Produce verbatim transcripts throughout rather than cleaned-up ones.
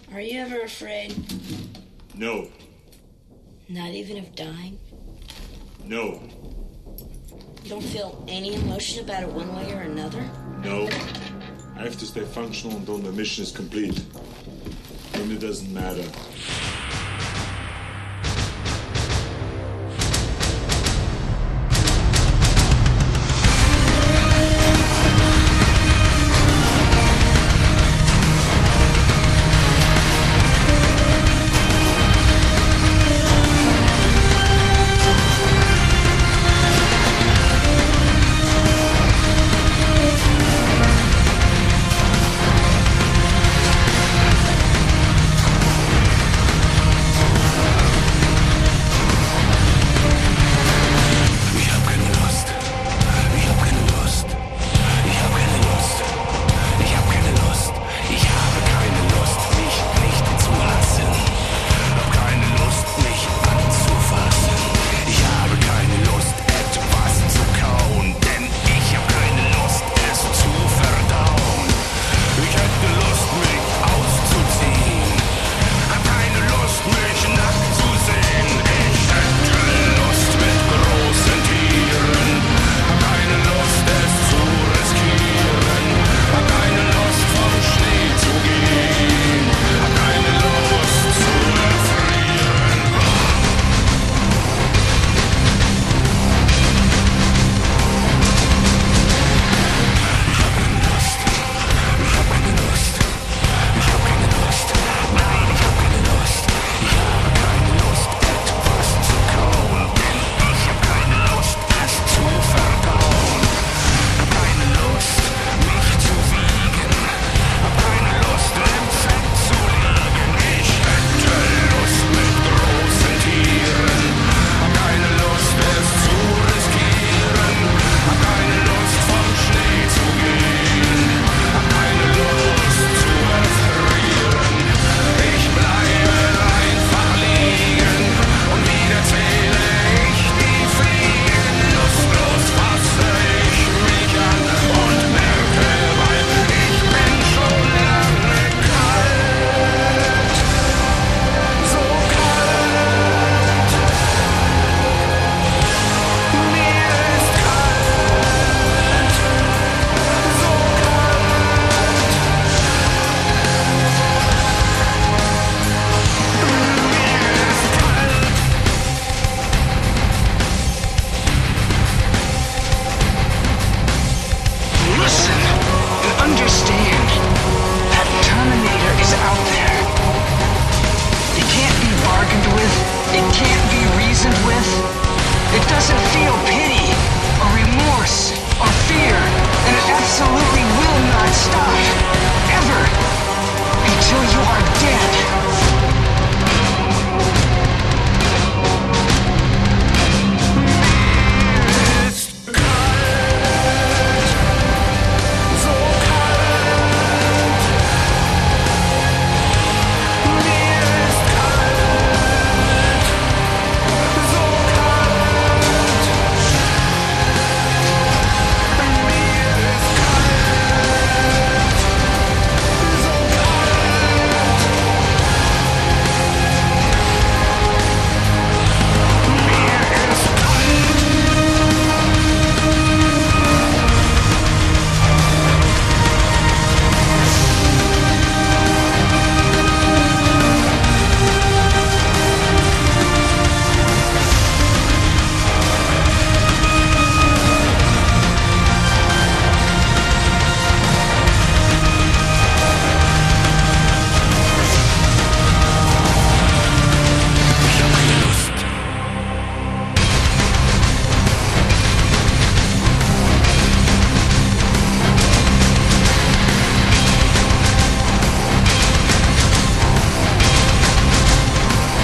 Are you ever afraid? No. Not even of dying? No. You don't feel any emotion about it one way or another? No. I have to stay functional until the mission is complete. Then it doesn't matter.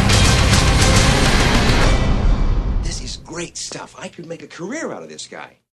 Great stuff. I could make a career out of this guy.